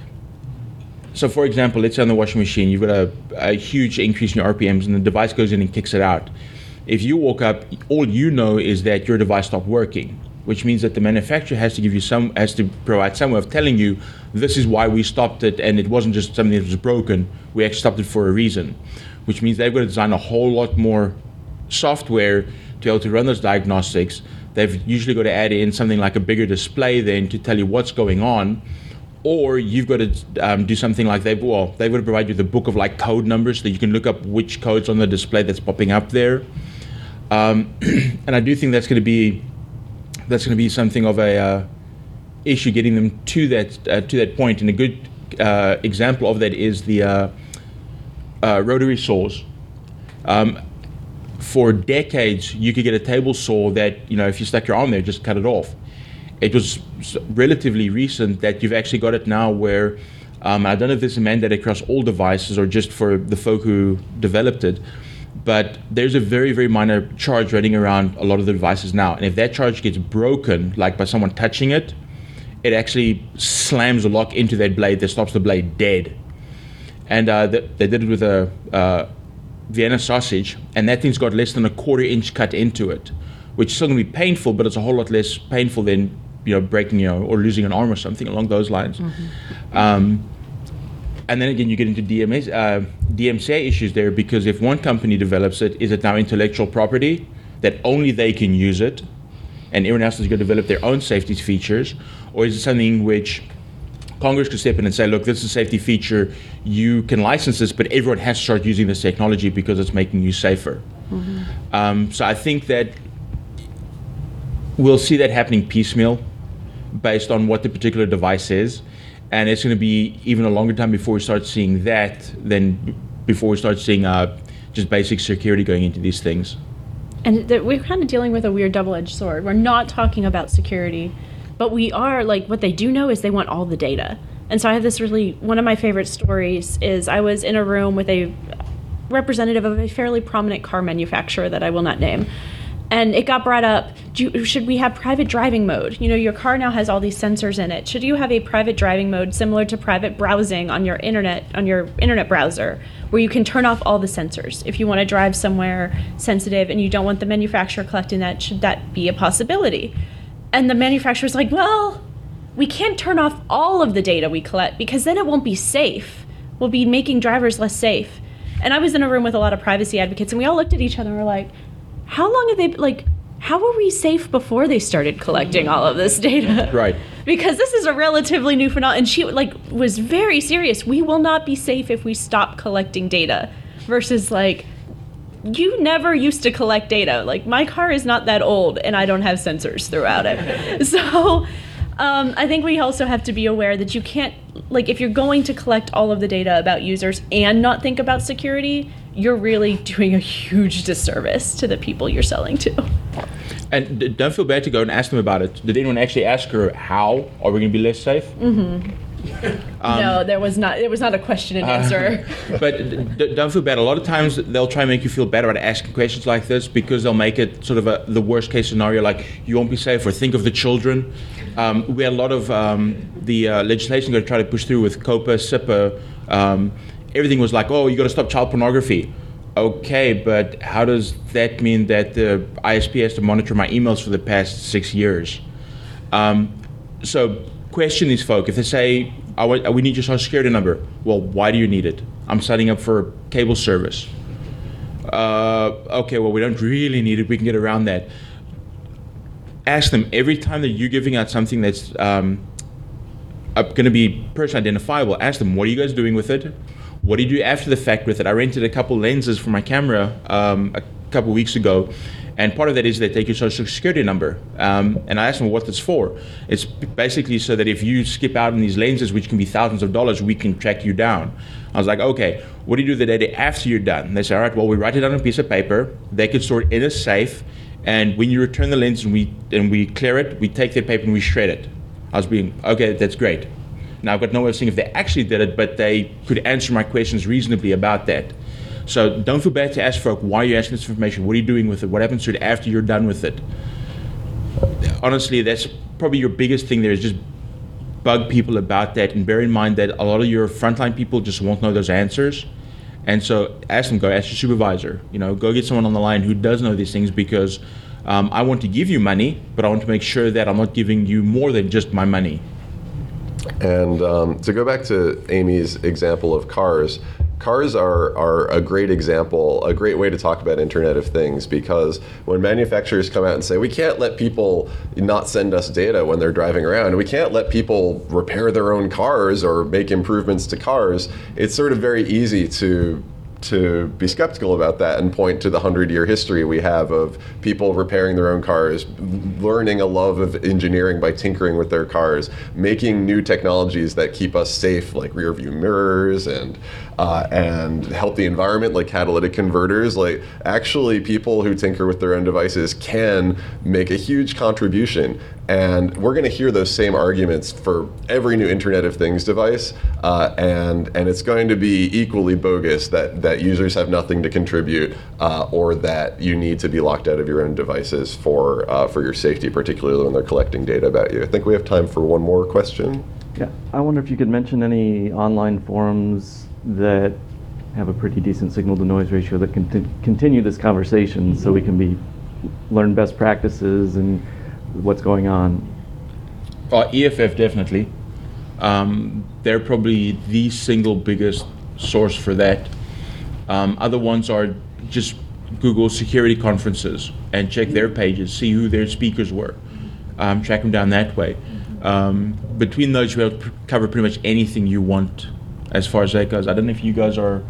so for example, let's say on the washing machine, you've got a, a huge increase in your R P Ms and the device goes in and kicks it out. If you walk up, all you know is that your device stopped working, which means that the manufacturer has to give you some, has to provide some way of telling you, this is why we stopped it, and it wasn't just something that was broken, we actually stopped it for a reason. Which means they've got to design a whole lot more software to be able to run those diagnostics. They've usually got to add in something like a bigger display then to tell you what's going on, or you've got to um, do something like they've, well, they've got to provide you with a book of like code numbers that you can look up which code's on the display that's popping up there. Um, and I do think that's going to be that's going to be something of a uh, issue getting them to that uh, to that point. And a good uh, example of that is the uh, uh, rotary saws. Um, for decades, you could get a table saw that, you know, if you stuck your arm there, just cut it off. It was relatively recent that you've actually got it now where, um, I don't know if this is mandated across all devices or just for the folk who developed it, but there's a very, very minor charge running around a lot of the devices now. And if that charge gets broken, like by someone touching it, it actually slams a lock into that blade that stops the blade dead. And uh, th- they did it with a uh, Vienna sausage, and that thing's got less than a quarter inch cut into it, which is still going to be painful, but it's a whole lot less painful than, you know, breaking, you know, or losing an arm or something along those lines. Mm-hmm. Um, and then again, you get into D M S, uh, D M C A issues there, because if one company develops it, is it now intellectual property that only they can use it, and everyone else is going to develop their own safety features, or is it something which Congress could step in and say, look, this is a safety feature, you can license this, but everyone has to start using this technology because it's making you safer. Mm-hmm. Um, so I think that we'll see that happening piecemeal based on what the particular device is. And it's going to be even a longer time before we start seeing that than b- before we start seeing uh, just basic security going into these things. And th- we're kind of dealing with a weird double-edged sword. We're not talking about security, but we are, like, what they do know is they want all the data. And so I have this really, one of my favorite stories is I was in a room with a representative of a fairly prominent car manufacturer that I will not name. And it got brought up, do you, should we have private driving mode? You know, your car now has all these sensors in it. Should you have a private driving mode similar to private browsing on your internet, on your internet browser, where you can turn off all the sensors? If you want to drive somewhere sensitive and you don't want the manufacturer collecting that, should that be a possibility? And the manufacturer's like, well, we can't turn off all of the data we collect because then it won't be safe. We'll be making drivers less safe. And I was in a room with a lot of privacy advocates and we all looked at each other and were like, how long have they, like, how were we safe before they started collecting all of this data? Right. Because this is a relatively new phenomenon. And she, like, was very serious. We will not be safe if we stop collecting data. Versus, like, you never used to collect data. Like, my car is not that old, and I don't have sensors throughout it. So um, I think we also have to be aware that you can't, like, if you're going to collect all of the data about users and not think about security, you're really doing a huge disservice to the people you're selling to. And d- don't feel bad to go and ask them about it. Did anyone actually ask her, how are we going to be less safe? Mm-hmm. Um, no, there was not. It was not a question and answer. Uh, but d- d- don't feel bad. A lot of times they'll try and make you feel bad about asking questions like this because they'll make it sort of a, the worst case scenario, like you won't be safe, or think of the children. Um, we had a lot of um, the uh, legislation going to try to push through with COPA, SIPA. Um, everything was like, oh, you got to stop child pornography. Okay, but how does that mean that the I S P has to monitor my emails for the past six years? Um, so question these folk. If they say, I want, we need your social security number, well, why do you need it? I'm signing up for cable service. Uh, okay, well, we don't really need it. We can get around that. Ask them every time that you're giving out something that's um, going to be person identifiable, ask them, what are you guys doing with it? What do you do after the fact with it? I rented a couple lenses for my camera um, a couple weeks ago, and part of that is they take your social security number. Um, and I asked them what it's for. It's basically so that if you skip out on these lenses, which can be thousands of dollars, we can track you down. I was like, okay, what do you do the day after you're done? They say, all right, well, we write it down on a piece of paper. They can store it in a safe, and when you return the lens and we and we clear it, we take their paper and we shred it. I was being, okay, that's great. Now, I've got no way of seeing if they actually did it, but they could answer my questions reasonably about that. So don't feel bad to ask folk, why are you asking this information? What are you doing with it? What happens to it after you're done with it? Honestly, that's probably your biggest thing there, is just bug people about that, and bear in mind that a lot of your frontline people just won't know those answers. And so ask them, go ask your supervisor. You know, go get someone on the line who does know these things, because um, I want to give you money, but I want to make sure that I'm not giving you more than just my money. And um, to go back to Amy's example of cars, cars are, are a great example, a great way to talk about Internet of Things, because when manufacturers come out and say, we can't let people not send us data when they're driving around, we can't let people repair their own cars or make improvements to cars, it's sort of very easy to to be skeptical about that and point to the hundred-year history we have of people repairing their own cars, learning a love of engineering by tinkering with their cars, making new technologies that keep us safe, like rear-view mirrors and uh, and help the environment, like catalytic converters. Like, actually, people who tinker with their own devices can make a huge contribution. And we're going to hear those same arguments for every new Internet of Things device, uh, and and it's going to be equally bogus that, that users have nothing to contribute, uh, or that you need to be locked out of your own devices for uh, for your safety, particularly when they're collecting data about you. I think we have time for one more question. Yeah, I wonder if you could mention any online forums that have a pretty decent signal-to-noise ratio that can t- continue this conversation, so we can be learn best practices and what's going on. Uh, E F F, definitely. Um, they're probably the single biggest source for that. Um, other ones are just Google security conferences and check their pages, see who their speakers were, um, track them down that way. Um, between those, you'll be able to cover pretty much anything you want as far as that goes. I don't know if you guys are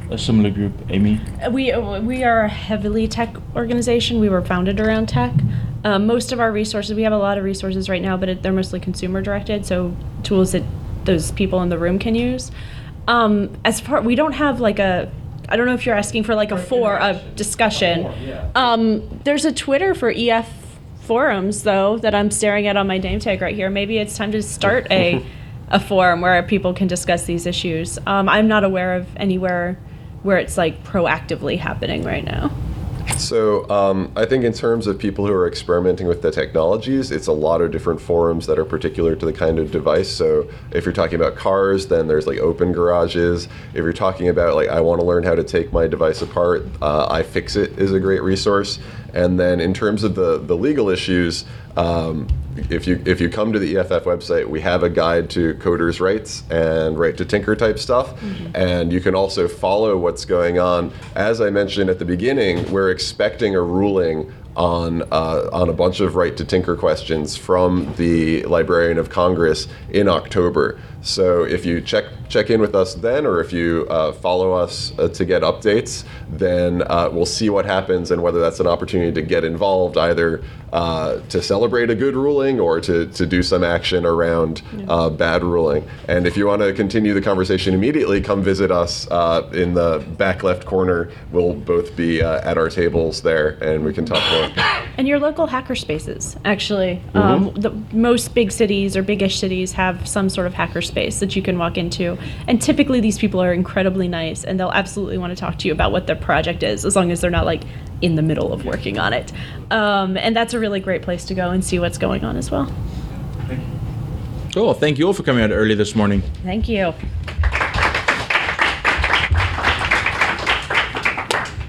a similar group, Amy? We we are a heavily tech organization. We were founded around tech. Um, most of our resources, we have a lot of resources right now, but it, they're mostly consumer directed, so tools that those people in the room can use. Um, as far, we don't have like a, I don't know if you're asking for like a for a discussion. Um, there's a Twitter for E F forums though that I'm staring at on my name tag right here. Maybe it's time to start a a forum where people can discuss these issues. Um, I'm not aware of anywhere where it's like proactively happening right now. So um, I think in terms of people who are experimenting with the technologies, it's a lot of different forums that are particular to the kind of device. So if you're talking about cars, then there's like open garages. If you're talking about like, I want to learn how to take my device apart, uh, iFixit is a great resource. And then in terms of the, the legal issues, um, if you if you come to the E F F website, we have a guide to coders' rights and right to tinker type stuff. Mm-hmm. And you can also follow what's going on. As I mentioned at the beginning, we're expecting a ruling on uh, on a bunch of right to tinker questions from the Librarian of Congress in October. So if you check check in with us then, or if you uh, follow us uh, to get updates, then uh, we'll see what happens and whether that's an opportunity to get involved, either uh, to celebrate a good ruling or to, to do some action around uh, bad ruling. And if you want to continue the conversation immediately, come visit us uh, in the back left corner. We'll both be uh, at our tables there, and we can talk more. And your local hacker spaces, actually. Mm-hmm. Um, the, most big cities or big-ish cities have some sort of hacker space that you can walk into. And typically these people are incredibly nice, and they'll absolutely want to talk to you about what their project is, as long as they're not like in the middle of working on it. Um, and that's a really great place to go and see what's going on as well. Cool. Thank you all for coming out early this morning. Thank you.